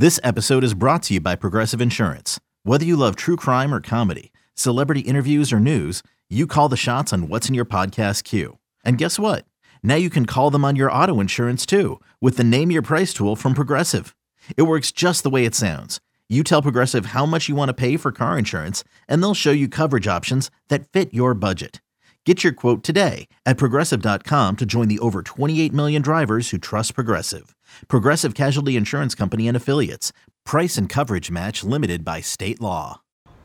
This episode is brought to you by Progressive Insurance. Whether you love true crime or comedy, celebrity interviews or news, you call the shots on what's in your podcast queue. And guess what? Now you can call them on your auto insurance too with the Name Your Price tool from Progressive. It works just the way it sounds. You tell Progressive how much you want to pay for car insurance, and they'll show you coverage options that fit your budget. Get your quote today at Progressive.com to join the over 28 million drivers who trust Progressive. Progressive Casualty Insurance Company and Affiliates. Price and coverage match limited by state law.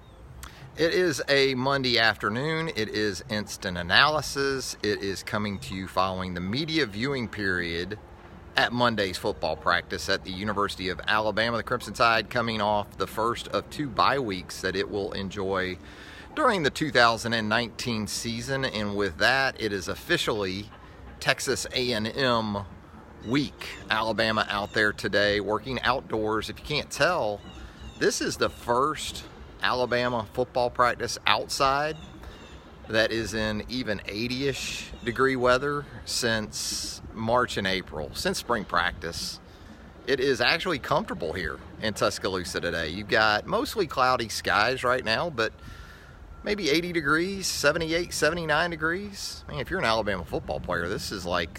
It is a Monday afternoon. It is instant analysis. It is coming to you following the media viewing period at Monday's football practice at the University of Alabama. The Crimson Tide coming off the first of two bye weeks that it will enjoy during the 2019 season, and with that, it is officially Texas A&M week. Alabama out there today working outdoors. If you can't tell, this is the first Alabama football practice outside that is in even 80-ish degree weather since March and April, since spring practice. It is actually comfortable here in Tuscaloosa today. You've got mostly cloudy skies right now, but maybe 80 degrees, 78, 79 degrees. I mean, if you're an Alabama football player, this is like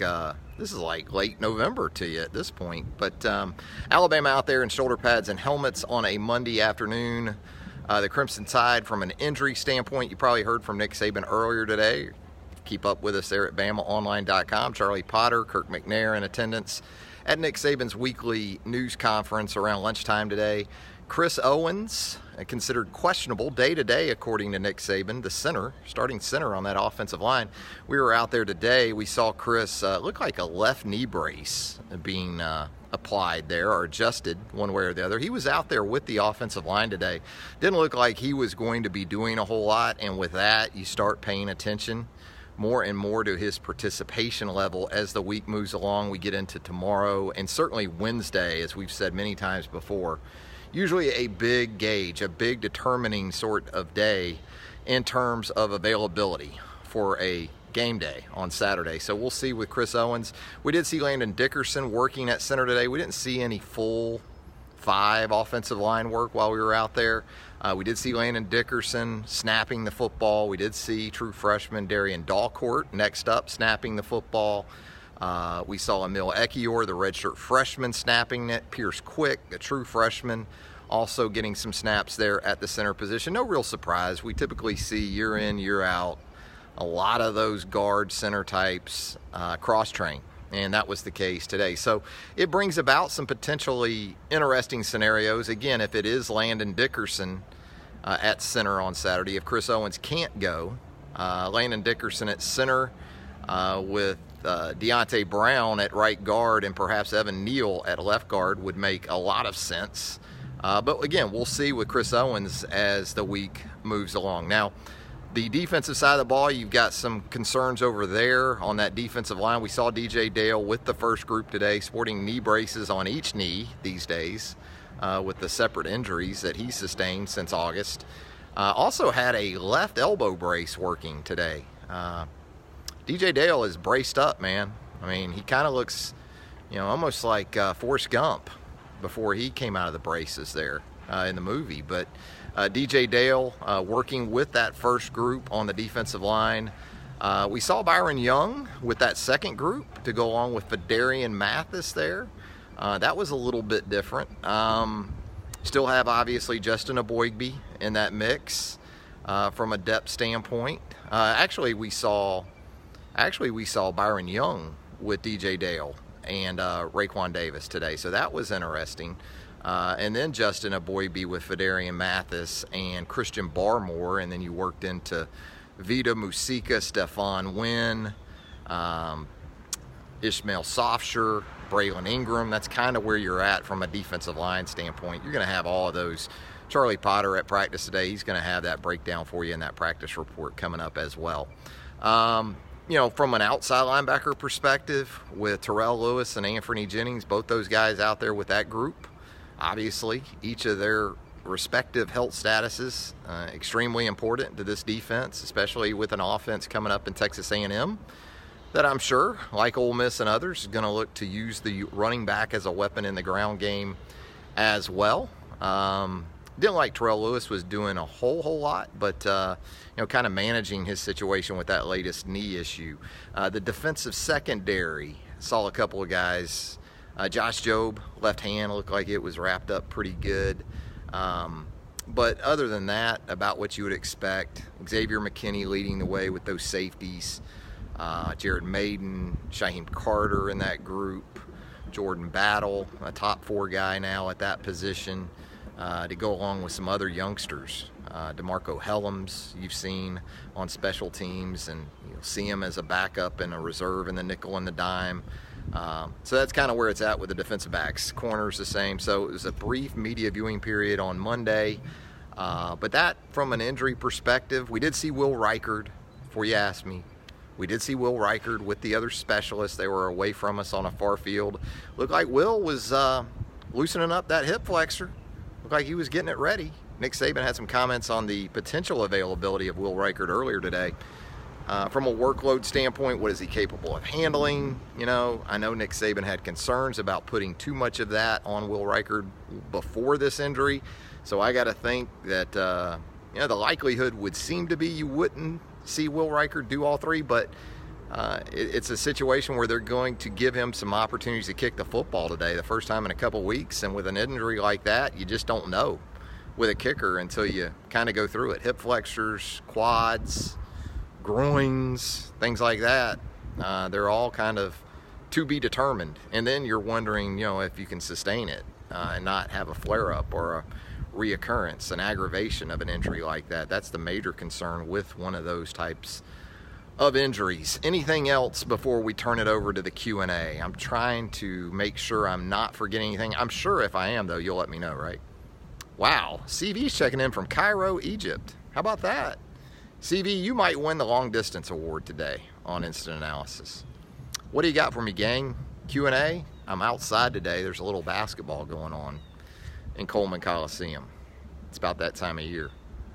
late November to you at this point. But Alabama out there in shoulder pads and helmets on a Monday afternoon. The Crimson Tide, from an injury standpoint, you probably heard from Nick Saban earlier today. Keep up with us there at BamaOnline.com. Charlie Potter, Kirk McNair in attendance at Nick Saban's weekly news conference around lunchtime today. Chris Owens, considered questionable day-to-day, according to Nick Saban, the starting center on that offensive line. We were out there today. We saw Chris look like a left knee brace being applied there, or adjusted one way or the other. He was out there with the offensive line today. Didn't look like he was going to be doing a whole lot, and with that, you start paying attention more and more to his participation level as the week moves along. We get into tomorrow, and certainly Wednesday, as we've said many times before. Usually a big gauge, a big determining sort of day in terms of availability for a game day on Saturday. So we'll see with Chris Owens. We did see Landon Dickerson working at center today. We didn't see any full five offensive line work while we were out there. We did see Landon Dickerson snapping the football. We did see true freshman Darian Dalcourt next up snapping the football. We saw Emil Ekiyor, the redshirt freshman, snapping it. Pierce Quick, a true freshman, also getting some snaps there at the center position. No real surprise. We typically see year in, year out, a lot of those guard center types cross-train, and that was the case today. So it brings about some potentially interesting scenarios. Again, if it is Landon Dickerson at center on Saturday, if Chris Owens can't go, Landon Dickerson at center with Deonte Brown at right guard and perhaps Evan Neal at left guard would make a lot of sense. But again, we'll see with Chris Owens as the week moves along. Now, the defensive side of the ball, you've got some concerns over there on that defensive line. We saw DJ Dale with the first group today, sporting knee braces on each knee these days with the separate injuries that he sustained since August. Also had a left elbow brace working today. DJ Dale is braced up, man. I mean, he kind of looks, almost like Forrest Gump before he came out of the braces there in the movie. But DJ Dale working with that first group on the defensive line. We saw Byron Young with that second group to go along with Phidarian Mathis there. That was a little bit different. Still have, obviously, Justin Eboigbe in that mix from a depth standpoint. Actually, we saw Byron Young with DJ Dale and Raekwon Davis today, so that was interesting. And then Justin Eboigbe with Phidarian Mathis and Christian Barmore, and then you worked into Vita Musika, Stephon Wynn, Ishmael Sofsher, Braylon Ingram. That's kind of where you're at from a defensive line standpoint. You're going to have all of those. Charlie Potter at practice today, he's going to have that breakdown for you in that practice report coming up as well. From an outside linebacker perspective, with Terrell Lewis and Anthony Jennings, both those guys out there with that group, obviously, each of their respective health statuses extremely important to this defense, especially with an offense coming up in Texas A&M that I'm sure, like Ole Miss and others, is going to look to use the running back as a weapon in the ground game as well. Didn't like Terrell Lewis was doing a whole lot, but kind of managing his situation with that latest knee issue. The defensive secondary saw a couple of guys. Josh Jobe, left hand, looked like it was wrapped up pretty good. But other than that, about what you would expect, Xavier McKinney leading the way with those safeties. Jared Maiden, Shaheem Carter in that group. Jordan Battle, a top 4 guy now at that position. To go along with some other youngsters. DeMarco Helms you've seen on special teams, and you'll see him as a backup and a reserve in the nickel and the dime. So that's kind of where it's at with the defensive backs. Corners the same. So it was a brief media viewing period on Monday. But that, from an injury perspective, we did see Will Reichard, before you asked me. We did see Will Reichard with the other specialists. They were away from us on a far field. Looked like Will was loosening up that hip flexor. Looked like he was getting it ready. Nick Saban had some comments on the potential availability of Will Reichard earlier today. From a workload standpoint, what is he capable of handling? I know Nick Saban had concerns about putting too much of that on Will Reichard before this injury. So I got to think that, the likelihood would seem to be you wouldn't see Will Reichard do all 3, but it's a situation where they're going to give him some opportunities to kick the football today, the first time in a couple weeks. And with an injury like that, you just don't know with a kicker until you kind of go through it. Hip flexors, quads, groins, things like that. They're all kind of to be determined. And then you're wondering, if you can sustain it and not have a flare-up or a reoccurrence, an aggravation of an injury like that. That's the major concern with one of those types of injuries. Anything else before we turn it over to the Q&A? I'm trying to make sure I'm not forgetting anything. I'm sure if I am, though, you'll let me know, right? Wow, CV's checking in from Cairo, Egypt. How about that? CV, you might win the long distance award today on Instant Analysis. What do you got for me, gang? Q&A? I'm outside today. There's a little basketball going on in Coleman Coliseum. It's about that time of year.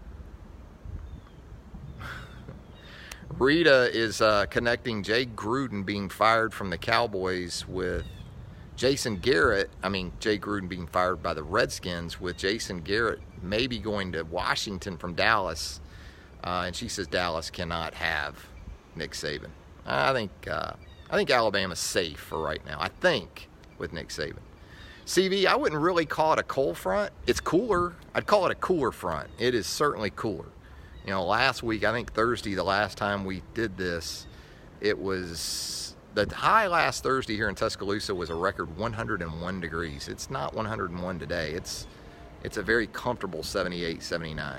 Rita is connecting Jay Gruden being fired from the Cowboys with Jay Gruden being fired by the Redskins with Jason Garrett maybe going to Washington from Dallas. And she says Dallas cannot have Nick Saban. I think Alabama's safe for right now. I think with Nick Saban. CV, I wouldn't really call it a cold front. It's cooler. I'd call it a cooler front. It is certainly cooler. Last week, I think Thursday, the last time we did this, it was the high last Thursday here in Tuscaloosa was a record 101 degrees. It's not 101 today. It's a very comfortable 78, 79.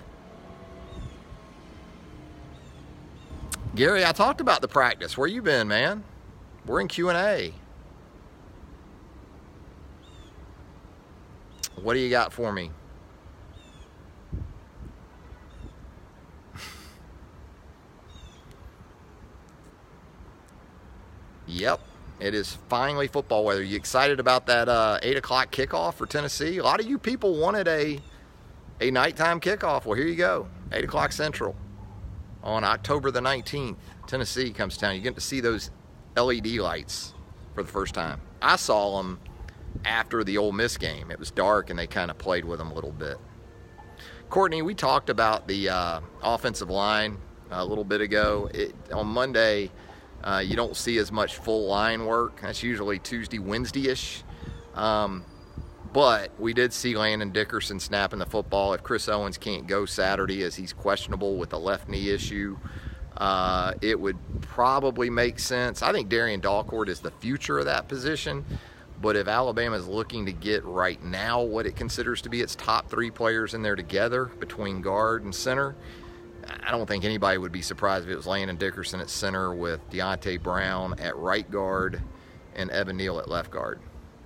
Gary, I talked about the practice. Where you been, man? We're in Q&A. What do you got for me? Yep, it is finally football weather. You excited about that 8 o'clock kickoff for Tennessee? A lot of you people wanted a nighttime kickoff. Well, here you go, 8 o'clock Central on October the 19th. Tennessee comes to town. You get to see those LED lights for the first time. I saw them after the Ole Miss game. It was dark, and they kind of played with them a little bit. Courtney, we talked about the offensive line a little bit ago. On Monday, you don't see as much full line work. That's usually Tuesday, Wednesday-ish. But we did see Landon Dickerson snapping the football. If Chris Owens can't go Saturday as he's questionable with a left knee issue, it would probably make sense. I think Darian Dalcourt is the future of that position. But if Alabama is looking to get right now what it considers to be its top 3 players in there together between guard and center, I don't think anybody would be surprised if it was Landon Dickerson at center with Deontay Brown at right guard and Evan Neal at left guard.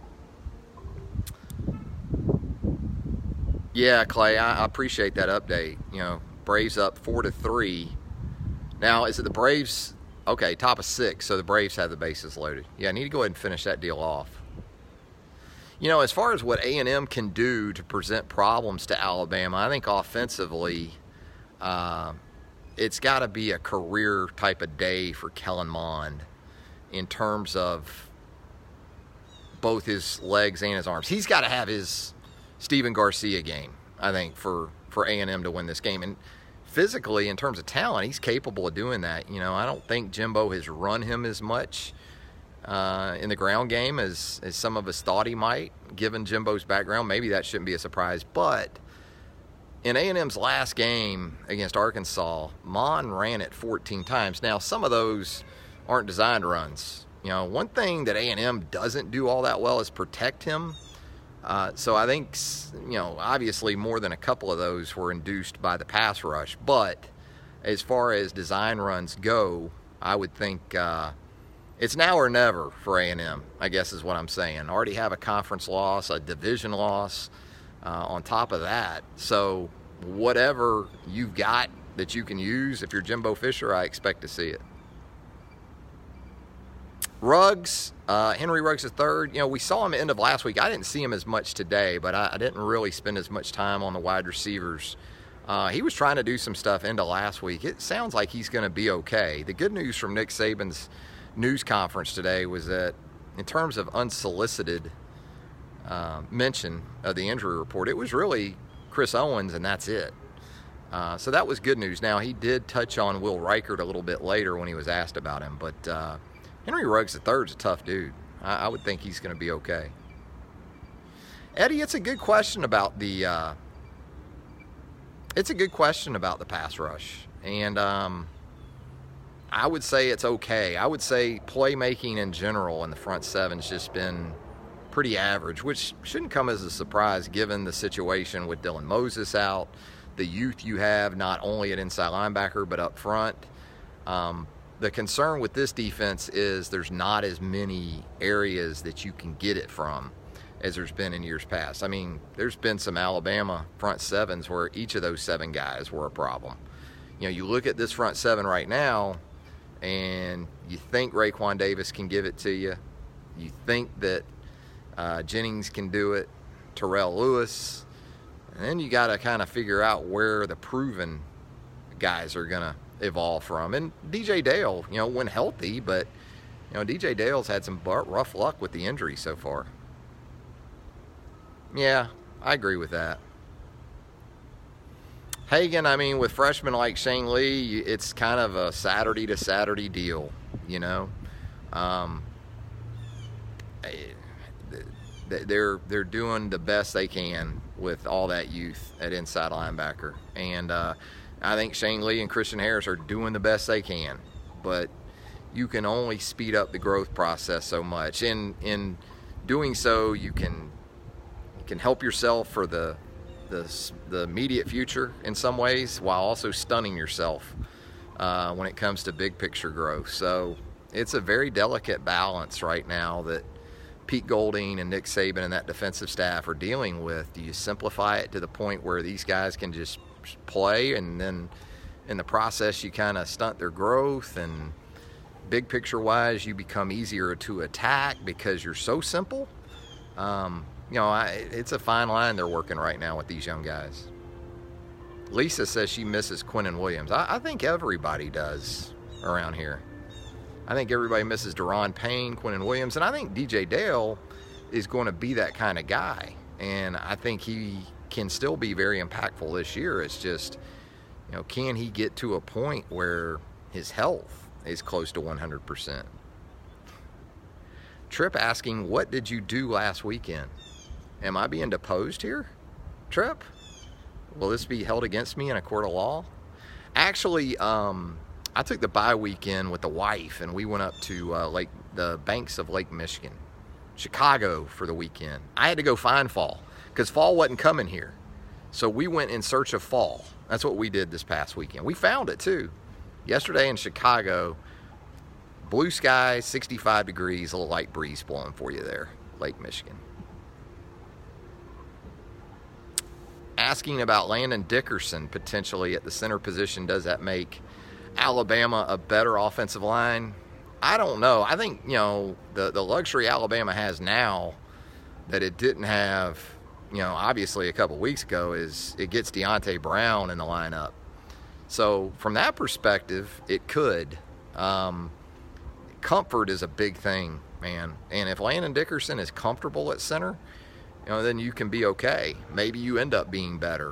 Yeah, Clay, I appreciate that update. Braves up 4-3. Now, is it the Braves? Okay, top of 6, so the Braves have the bases loaded. Yeah, I need to go ahead and finish that deal off. As far as what A&M can do to present problems to Alabama, I think offensively, it's got to be a career type of day for Kellen Mond in terms of both his legs and his arms. He's got to have his Steven Garcia game, I think, for A&M to win this game. And physically, in terms of talent, he's capable of doing that. You know, I don't think Jimbo has run him as much in the ground game as some of us thought he might, given Jimbo's background. Maybe that shouldn't be a surprise. But in A&M's last game against Arkansas, Mon ran it 14 times. Now, some of those aren't designed runs. You know, one thing that A&M doesn't do all that well is protect him. So I think, you know, obviously more than a couple of those were induced by the pass rush. But as far as design runs go, I would think it's now or never for A&M, I guess is what I'm saying. Already have a conference loss, a division loss on top of that. So whatever you've got that you can use, if you're Jimbo Fisher, I expect to see it. Ruggs, Henry Ruggs III, you know, we saw him at the end of last week. I didn't see him as much today, but I didn't really spend as much time on the wide receivers. He was trying to do some stuff into last week. It sounds like he's going to be okay. The good news from Nick Saban's news conference today was that in terms of unsolicited mention of the injury report, it was really Chris Owens, and that's it. So that was good news. Now, he did touch on Will Reichert a little bit later when he was asked about him, but Henry Ruggs III is a tough dude. I would think he's going to be okay. Eddie, it's a good question about the pass rush, and I would say it's okay. I would say playmaking in general in the front seven's just been pretty average, which shouldn't come as a surprise given the situation with Dylan Moses out, the youth you have not only at inside linebacker but up front. The concern with this defense is there's not as many areas that you can get it from as there's been in years past. I mean, there's been some Alabama front sevens where each of those 7 guys were a problem. You know, you look at this front 7 right now, and you think Raekwon Davis can give it to you. You think that Jennings can do it, Terrell Lewis. And then you got to kind of figure out where the proven guys are going to evolve from. And DJ Dale, you know, when healthy, but, you know, DJ Dale's had some rough luck with the injury so far. Yeah, I agree with that. Hagan, I mean, with freshmen like Shane Lee, it's kind of a Saturday to Saturday deal, you know. They're doing the best they can with all that youth at inside linebacker. And I think Shane Lee and Christian Harris are doing the best they can. But you can only speed up the growth process so much. In doing so, you can help yourself for the immediate future in some ways, while also stunning yourself when it comes to big picture growth. So it's a very delicate balance right now that Pete Golding and Nick Saban and that defensive staff are dealing with. Do you simplify it to the point where these guys can just play, and then in the process you kind of stunt their growth, and big picture wise you become easier to attack because you're so simple? You know, it's a fine line they're working right now with these young guys. Lisa says she misses Quinnen Williams. I think everybody does around here. I think everybody misses Daron Payne, Quinnen Williams, and I think DJ Dale is going to be that kind of guy. And I think he can still be very impactful this year. It's just, you know, can he get to a point where his health is close to 100%? Trip asking, what did you do last weekend? Am I being deposed here, Trip? Will this be held against me in a court of law? Actually, I took the bye weekend with the wife, and we went up to the banks of Lake Michigan, Chicago, for the weekend. I had to go find fall because fall wasn't coming here. So we went in search of fall. That's what we did this past weekend. We found it too. Yesterday in Chicago, blue sky, 65 degrees, a little light breeze blowing for you there, Lake Michigan. Asking about Landon Dickerson potentially at the center position. Does that make Alabama a better offensive line? I don't know. I think, you know, the luxury Alabama has now that it didn't have, you know, obviously a couple weeks ago is it gets Deonte Brown in the lineup. So from that perspective, it could. Comfort is a big thing, man. And if Landon Dickerson is comfortable at center, then you can be okay. Maybe you end up being better.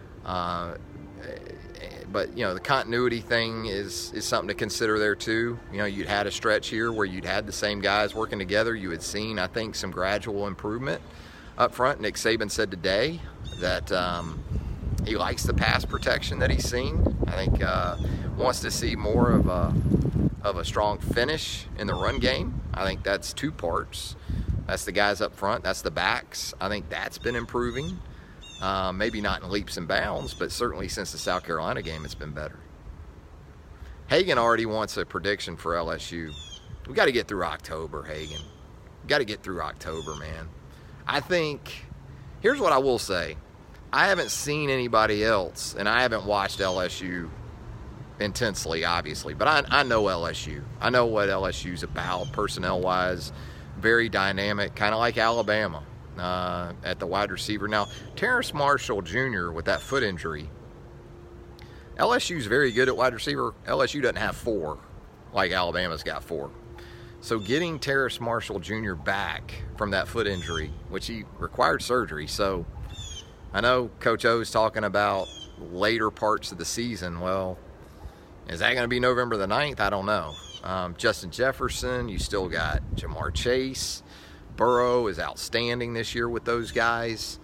But, the continuity thing is something to consider there too. You'd had a stretch here where you'd had the same guys working together. You had seen, I think, some gradual improvement up front. Nick Saban said today that he likes the pass protection that he's seen. I think wants to see more of a strong finish in the run game. I think that's two parts. That's the guys up front. That's the backs. I think that's been improving. Maybe not in leaps and bounds, but certainly since the South Carolina game, it's been better. Hagan already wants a prediction for LSU. We got to get through October, Hagan. We got to get through October, man. I think, here's what I will say. I haven't seen anybody else, and I haven't watched LSU intensely, obviously, but I know LSU. I know what LSU's about personnel-wise. Very dynamic, kind of like Alabama. At the wide receiver. Now, Terrace Marshall Jr. with that foot injury, LSU's very good at wide receiver. LSU doesn't have 4 like Alabama's got 4. So getting Terrace Marshall Jr. back from that foot injury, which he required surgery. So I know Coach O's talking about later parts of the season. Well, is that going to be November the 9th? I don't know. Justin Jefferson, you still got Jamar Chase. Burrow is outstanding this year with those guys.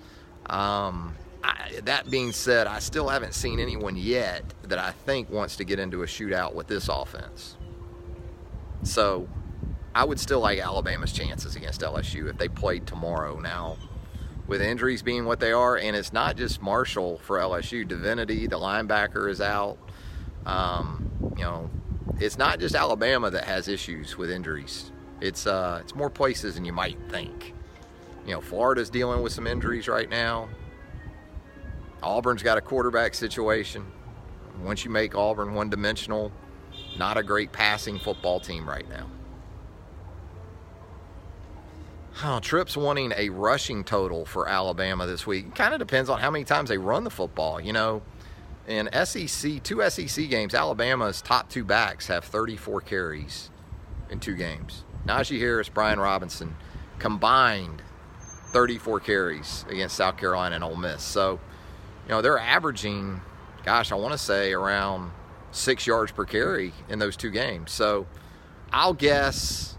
That being said, I still haven't seen anyone yet that I think wants to get into a shootout with this offense. So I would still like Alabama's chances against LSU if they played tomorrow. Now, with injuries being what they are, and it's not just Marshall for LSU. Divinity, the linebacker, is out. It's not just Alabama that has issues with injuries. It's more places than you might think. Florida's dealing with some injuries right now. Auburn's got a quarterback situation. Once you make Auburn one-dimensional, not a great passing football team right now. Tripp's wanting a rushing total for Alabama this week. It kind of depends on how many times they run the football. In SEC, 2 SEC games, Alabama's top 2 backs have 34 carries in 2 games. Najee Harris, Brian Robinson, combined 34 carries against South Carolina and Ole Miss. So, they're averaging, I want to say around 6 yards per carry in those 2 games. So, I'll guess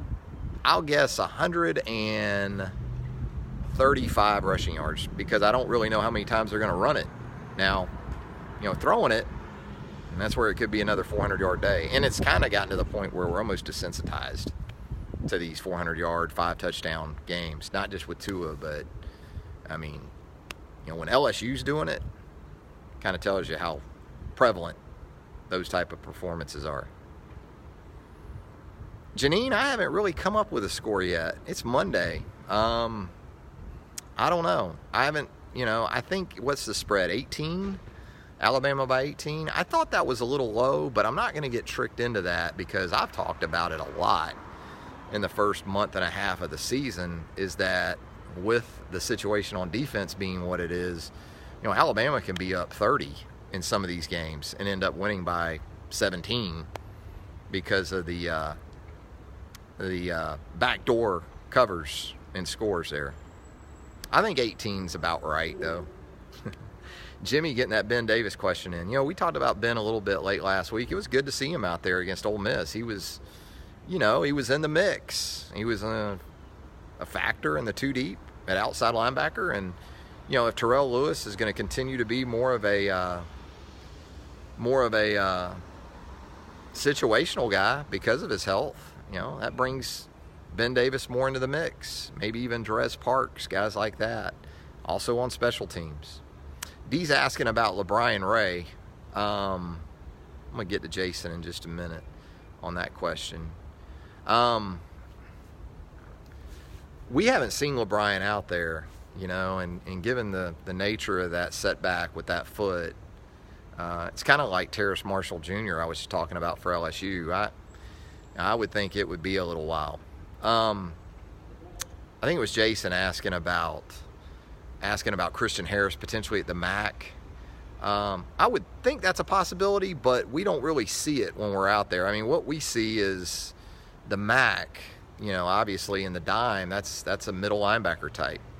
135 rushing yards because I don't really know how many times they're going to run it. Now, throwing it, and that's where it could be another 400-yard day. And it's kind of gotten to the point where we're almost desensitized to these 400-yard, 5-touchdown games. Not just with Tua, but, when LSU's doing it, kind of tells you how prevalent those type of performances are. Janine, I haven't really come up with a score yet. It's Monday. I don't know. I haven't, I think, what's the spread, 18? Alabama by 18. I thought that was a little low, but I'm not going to get tricked into that because I've talked about it a lot in the first month and a half of the season, is that with the situation on defense being what it is, Alabama can be up 30 in some of these games and end up winning by 17 because of the backdoor covers and scores there. I think 18's about right, though. Jimmy getting that Ben Davis question in. We talked about Ben a little bit late last week. It was good to see him out there against Ole Miss. He was, he was in the mix. He was a factor in the 2 deep at outside linebacker. And, if Terrell Lewis is going to continue to be more of a situational guy because of his health, that brings Ben Davis more into the mix. Maybe even Jerez Parks, guys like that. Also on special teams. Dee's asking about LaBryan Ray. I'm going to get to Jason in just a minute on that question. We haven't seen LaBryan out there, and given the nature of that setback with that foot, it's kind of like Terrace Marshall Jr. I was just talking about for LSU. I would think it would be a little while. I think it was Jason asking about Christian Harris potentially at the MAC. I would think that's a possibility, but we don't really see it when we're out there. What we see is the MAC, obviously in the dime, that's a middle linebacker type.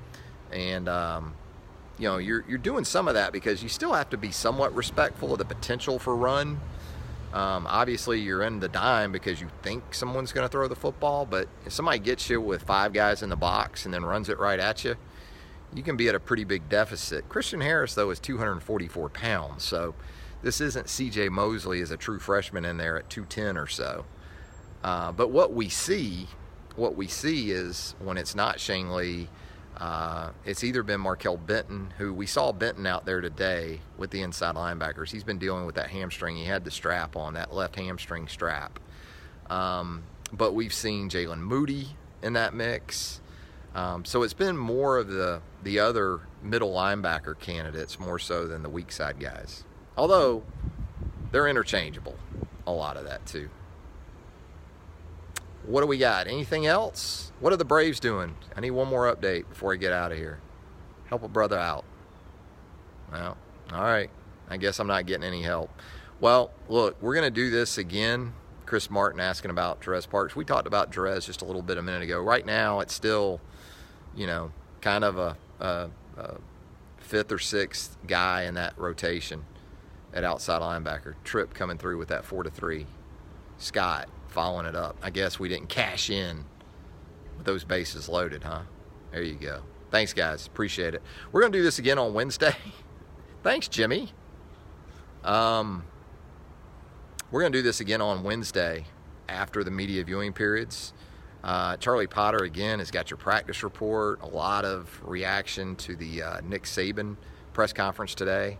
And, you're doing some of that because you still have to be somewhat respectful of the potential for run. Obviously, you're in the dime because you think someone's going to throw the football, but if somebody gets you with 5 guys in the box and then runs it right at you, you can be at a pretty big deficit. Christian Harris, though, is 244 pounds, so this isn't C.J. Mosley as a true freshman in there at 210 or so. But what we see is when it's not Shane Lee, it's either been Markel Benton, who we saw Benton out there today with the inside linebackers. He's been dealing with that hamstring. He had the strap on, that left hamstring strap. But we've seen Jalen Moody in that mix. So it's been more of the other middle linebacker candidates more so than the weak side guys. Although they're interchangeable, a lot of that too. What do we got? Anything else? What are the Braves doing? I need one more update before I get out of here. Help a brother out. Well, all right. I guess I'm not getting any help. Well, look, we're going to do this again. Chris Martin asking about Jerez Parks. We talked about Jerez just a little bit a minute ago. Right now, it's still, kind of a 5th or 6th guy in that rotation at outside linebacker. Tripp coming through with that 4-3. Scott following it up. I guess we didn't cash in with those bases loaded, huh? There you go. Thanks, guys. Appreciate it. We're going to do this again on Wednesday. Thanks, Jimmy. We're going to do this again on Wednesday after the media viewing periods. Charlie Potter, again, has got your practice report. A lot of reaction to the Nick Saban press conference today.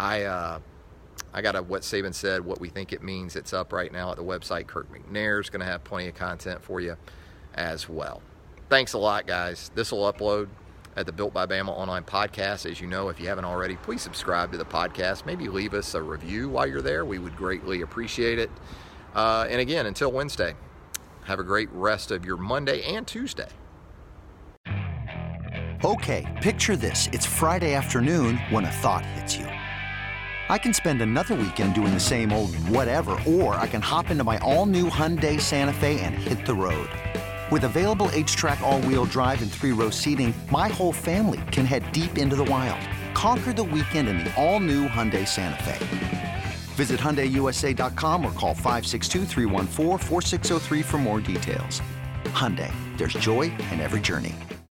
I got what Saban said, what we think it means. It's up right now at the website. Kirk McNair's going to have plenty of content for you as well. Thanks a lot, guys. This will upload at the Built by Bama online podcast. As you know, if you haven't already, please subscribe to the podcast. Maybe leave us a review while you're there. We would greatly appreciate it. And again, until Wednesday, have a great rest of your Monday and Tuesday. Okay, picture this. It's Friday afternoon when a thought hits you. I can spend another weekend doing the same old whatever, or I can hop into my all-new Hyundai Santa Fe and hit the road. With available H-Track all-wheel drive and 3-row seating, my whole family can head deep into the wild. Conquer the weekend in the all-new Hyundai Santa Fe. Visit HyundaiUSA.com or call 562-314-4603 for more details. Hyundai, there's joy in every journey.